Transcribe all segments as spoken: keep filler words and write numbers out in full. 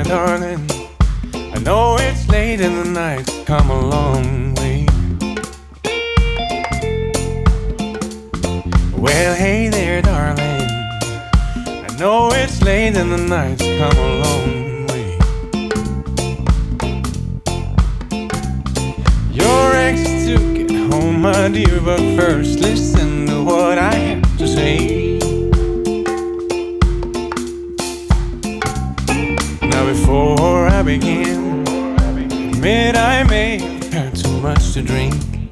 darling. I know it's late in the night, come a long way. Well, hey there, darling. I know it's late in the night, come a long way. Your ex took it home, my dear, but first listen to what I have to say. Now before I begin, admit I may have had too much to drink.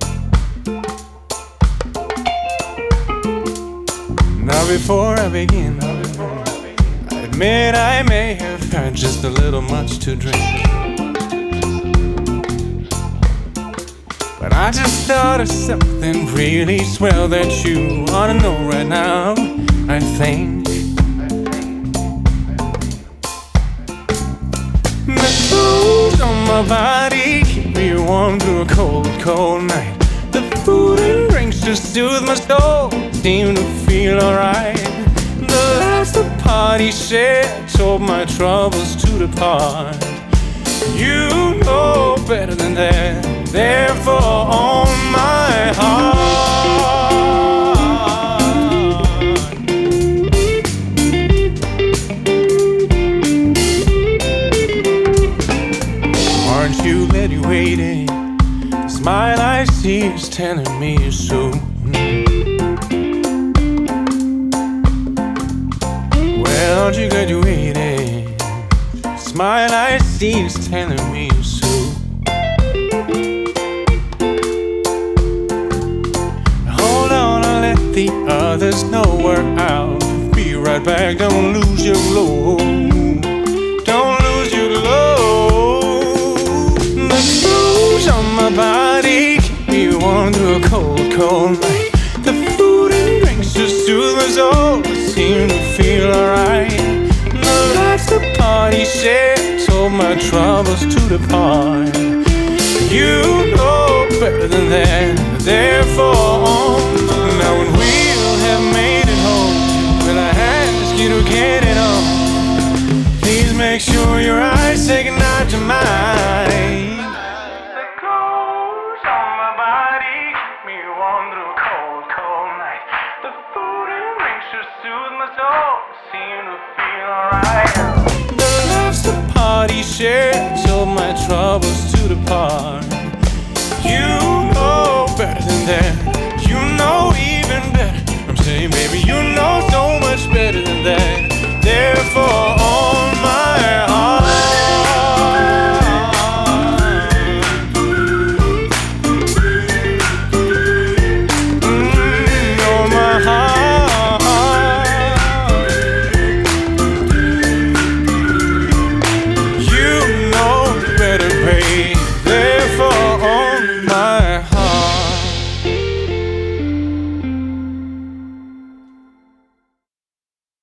Now before I begin, I admit I may have had just a little much to drink. But I just thought of something really swell that you ought to know right now, I think. The clothes on my body keep me warm through a cold, cold night. The food and drinks to soothe my soul seem to feel alright. The laughs the party shared told my troubles to depart. You know better than that, therefore on my heart. Aren't you glad you waited? The smile I see is telling me you're so. Well, aren't you glad you waited? The smile I see is telling me you're so. Hold on, I'll let the others know we're out. Be right back, don't lose your glow. Don't lose your glow. The clothes on my body keep me warm through a cold, cold night. The food and drinks to soothe my soul seem to feel alright. The laughs the party shared told my troubles to depart. You know better than that, therefore now when we'll have made it home, will I ask you to get it on? Please make sure your eyes say goodnight to mine. The clothes on my body keep me warm through a cold, cold night. The food and drinks to soothe my soul seem to feel alright. The laughs the party shared told my troubles to depart. You know better than that, you know even better. I'm saying, baby, you know so much better than that, therefore